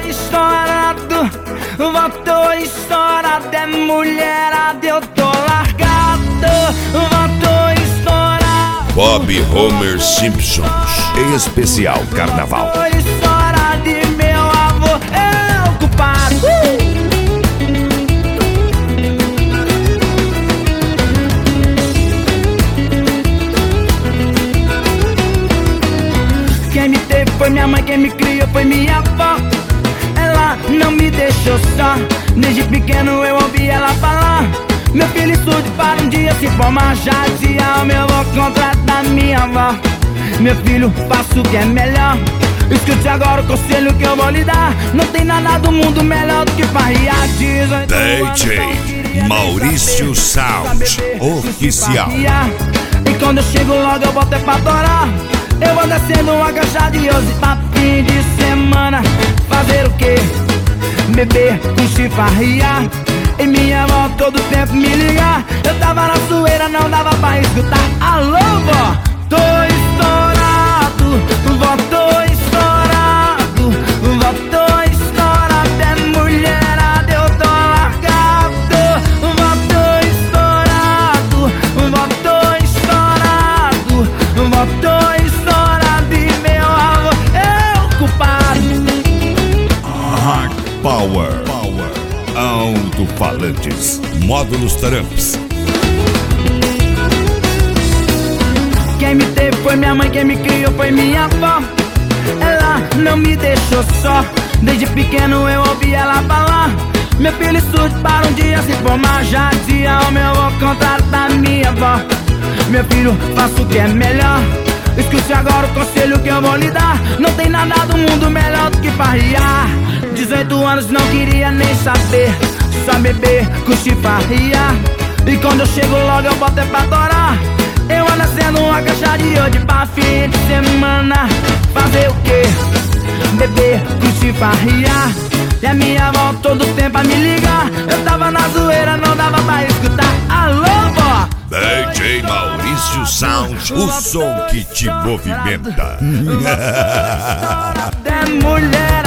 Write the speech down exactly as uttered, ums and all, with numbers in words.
estourado, voltou estourado, é mulherada, eu tô largado, voltou estourado. Bob Homer Simpsons, em especial Carnaval. Voltou estourado e meu avô é o culpado. Quem me teve foi minha mãe, quem me criou foi minha avó. Ela não me deixou só, desde pequeno eu ouvi ela falar: meu filho estude para um dia se formar. Já dizia o meu avô, contrata minha avó. Meu filho, faça o que é melhor. Escute agora o conselho que eu vou lhe dar. Não tem nada do mundo melhor do que farriar. D J Maurício Sound Oficial. E quando eu chego logo eu volto é pra adorar. Eu vou descendo uma caixa de hoje pra fim de semana. Fazer o quê? Beber, curtir, farriar. E minha avó todo tempo me ligar. Eu tava na zoeira, não dava pra escutar. Alô, vó, tô estourado, vó, tô estourado, vó, tô estourado, é mulherada, eu tô largado. Vó, tô estourado, vó, tô estourado, vó, tô estourado e meu avô é o culpado. Hard Power, Power. Alto-falantes, módulos Tramps. Quem me teve foi minha mãe, quem me criou foi minha avó. Ela não me deixou só, desde pequeno eu ouvi ela falar: meu filho estude para um dia se formar. Já dizia o meu avô, contrata minha avó. Meu filho, faça o que é melhor. Escute agora o conselho que eu vou lhe dar. Não tem nada do mundo melhor do que farriar. Dezoito anos não queria nem saber, só beber, curtir, farriar. E quando eu chego logo eu boto é pra adorar. Eu ando sendo uma caixa de hoje pra fim de semana. Fazer o quê? Beber, curtir, farriar. E a minha avó todo tempo a me ligar. Eu tava na zoeira, não dava pra escutar. Alô, vó, D J Maurício Sound, o som que te movimenta. é mulher.